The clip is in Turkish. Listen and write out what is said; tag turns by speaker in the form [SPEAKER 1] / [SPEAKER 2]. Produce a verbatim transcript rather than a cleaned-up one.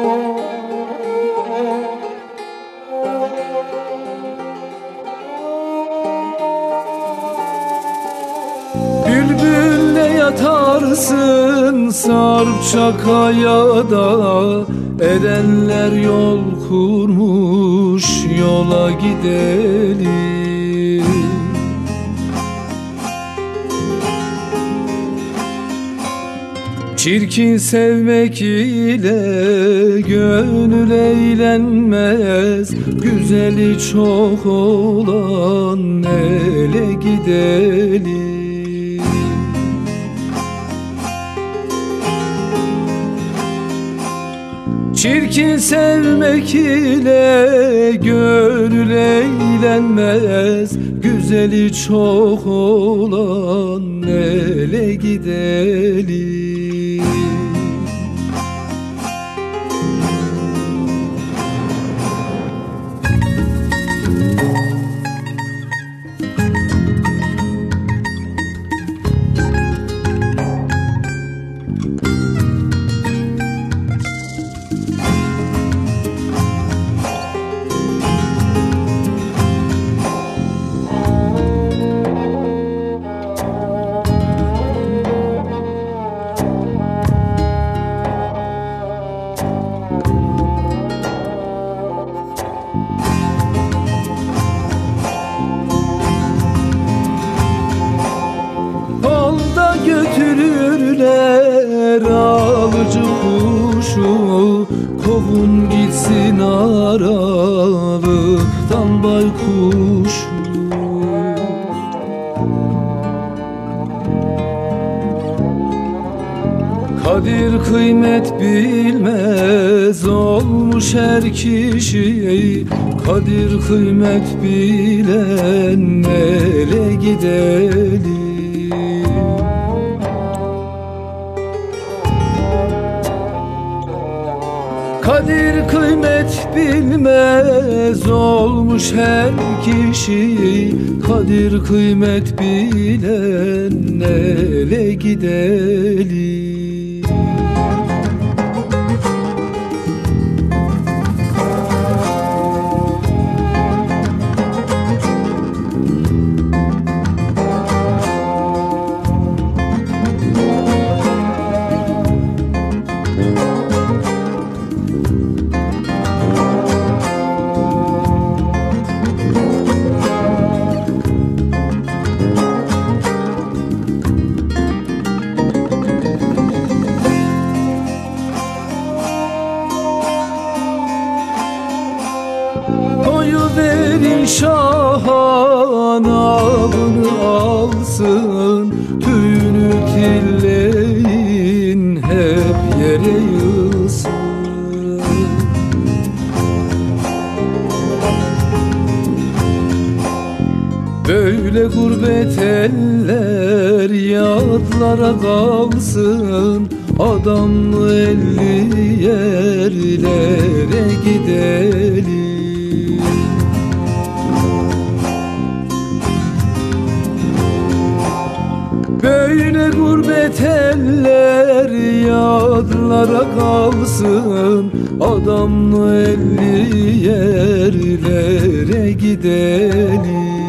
[SPEAKER 1] Bülbülle yatarsın sarpça kayada, erenler yol kurmuş yola gidelim. Çirkin sevmek ile gönül eğlenmez, güzeli çok olan ele gidelim. Çirkin sevmek ile gönül eğlenmez, güzeli çok olan ele gidelim. Götürürler alıcı kuşu, kovun gitsin aralıktan baykuşu. Kadir kıymet bilmez olmuş her kişi, kadir kıymet bilen ele gidelim. Kadir kıymet bilmez olmuş her kişi, kadir kıymet bilen ele gidelim. Koyuverin şahan avını alsın, tüyünü tilleyin hep yere yığsın. Böyle gurbet eller yadlara kalsın, adamlı elli yerlere gidelim. Böyle gurbet eller yadlara kalsın, adamlı elli yerlere gidelim.